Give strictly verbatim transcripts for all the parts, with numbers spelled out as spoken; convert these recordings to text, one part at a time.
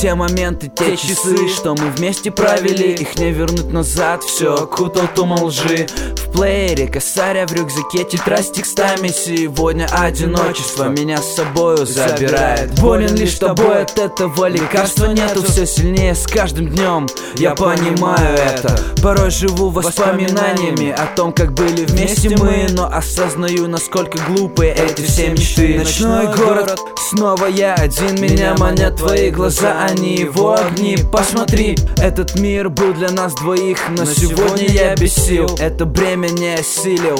Те моменты, те часы, что мы вместе провели, их не вернуть назад, все окутал туман лжи. В плеере косаря, в рюкзаке тетрадь с текстами. Сегодня одиночество меня с собою забирает. Болен лишь тобой, от этого лекарства нету. Все сильнее с каждым днем, я понимаю это. Порой живу воспоминаниями о том, как были вместе мы, но осознаю, насколько глупые эти все мечты. Ночной город, снова я один, меня манят твои глаза, они его огни. Посмотри, этот мир был для нас двоих, но сегодня я без сил, это бремя не осилил.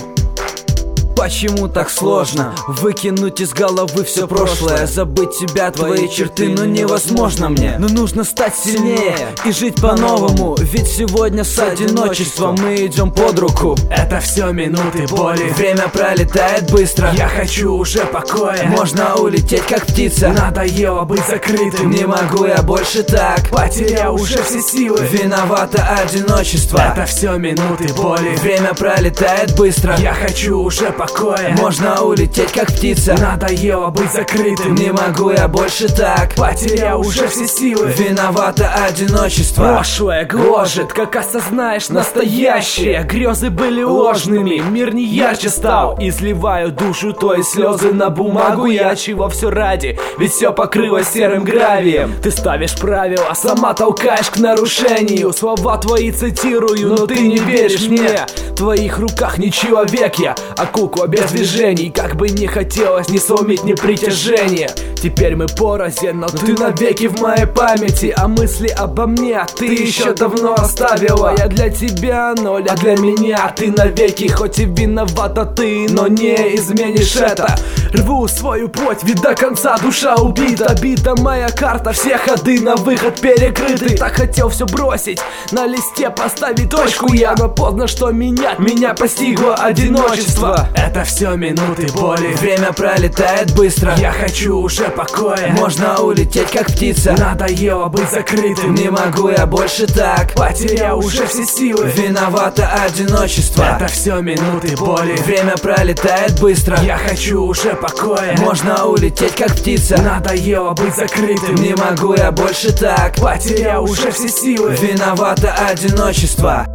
Почему так сложно выкинуть из головы все прошлое, забыть тебя, твои черты, но невозможно мне. Но нужно стать сильнее и жить по-новому, ведь сегодня с одиночеством мы идем под руку. Это все минуты боли, время пролетает быстро, я хочу уже покоя. Можно улететь как птица, надоело быть закрытым, не могу я больше так, потерял уже все силы, виновато одиночество. Это все минуты боли, время пролетает быстро, я хочу уже покоя. Можно улететь как птица, надоело быть закрытым, не могу я больше так, потерял уже все силы, виновато одиночество. Прошлое гложет, как осознаешь настоящее. Грезы были ложными, мир не ярче стал. Изливаю душу, то и слезы на бумагу. Я чего все ради, ведь все покрылось серым гравием. Ты ставишь правила, а сама толкаешь к нарушению. Слова твои цитирую, но ты не веришь мне. В твоих руках не человек я, а кукла без движений. Как бы не хотелось не сломить ни притяжение. Теперь мы порознь, но ты навеки в моей памяти. А мысли обо мне ты еще давно оставила. Я для тебя ноль, а для меня ты навеки. Хоть и виновата ты, но не изменишь это. Рву свою плоть, ведь до конца душа убита. Бита моя карта, все ходы на выход перекрыты. Так хотел все бросить, на листе поставить точку я. Но поздно что менять, меня постигло одиночество. Это все минуты боли, время пролетает быстро, я хочу уже покоя. Можно улететь как птица, надоело быть закрытым, не могу я больше так, потерял уже все силы, виновато одиночество. Это все минуты боли, время пролетает быстро, я хочу уже покоя. Можно улететь как птица, надоело быть закрытым, не могу я больше так, потерял уже все силы, виновато одиночество.